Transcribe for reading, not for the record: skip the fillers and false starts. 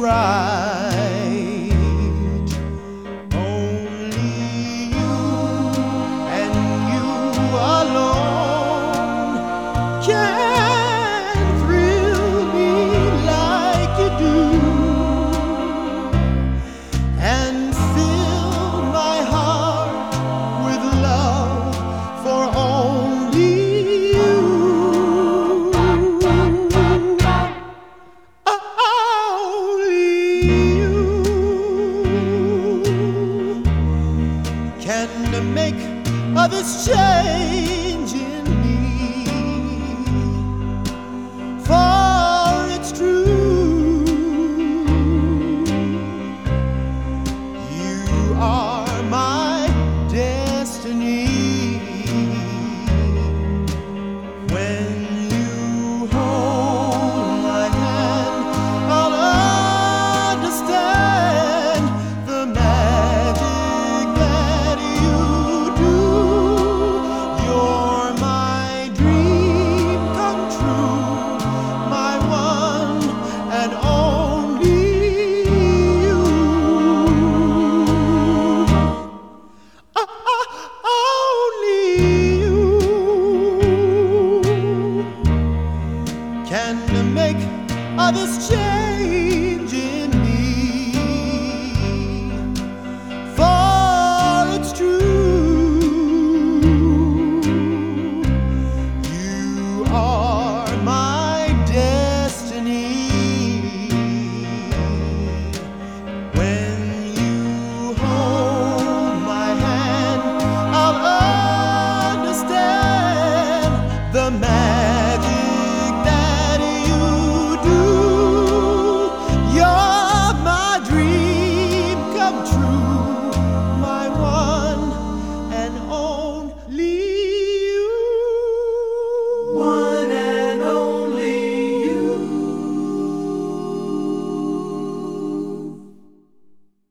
right. Only you and you alone can thrill me like you do, and fill my heart with love for only you. Only you can make this change in me, for it's true, you are my destiny. When you hold my hand, I'll understand the magic that you do. You're my dream come true, my one and only you. Only you can make this change in me, for it's true, you are my destiny. When you hold my hand, I'll understand the magic